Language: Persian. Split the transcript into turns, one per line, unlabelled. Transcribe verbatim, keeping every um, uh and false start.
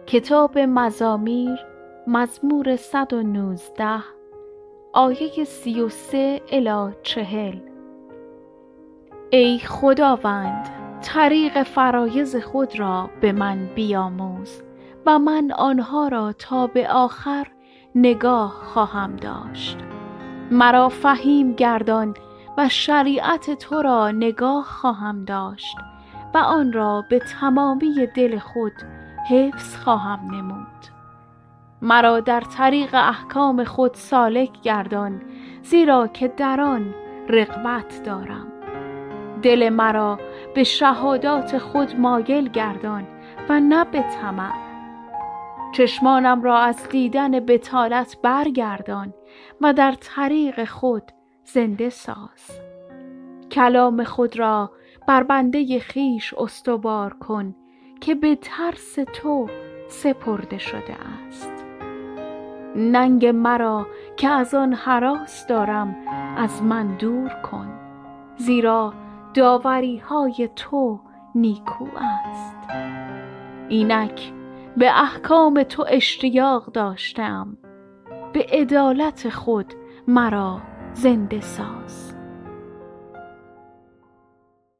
کتاب مزامیر مزمور صد و نوزده آیه سی و سه الی چهل. ای خداوند، طریق فرایض خود را به من بیاموز و من آنها را تا به آخر نگاه خواهم داشت. مرا فهیم گردان و شریعت تو را نگاه خواهم داشت و آن را به تمامی دل خود حفظ خواهم نمود. مرا در طریق احکام خود سالک گردان، زیرا که در آن رغبت دارم. دل مرا به شهادات خود مایل گردان و نه به طمع. چشمانم را از دیدن بطالت برگردان و در طریق خود زنده ساز. کلام خود را بر بنده خویش استوار کن که به ترس تو سپرده شده است. ننگ مرا که از آن هراس دارم از من دور کن، زیرا داوری های تو نیکو است. اینک به احکام تو اشتیاق داشتم، به عدالت خود مرا زنده ساز.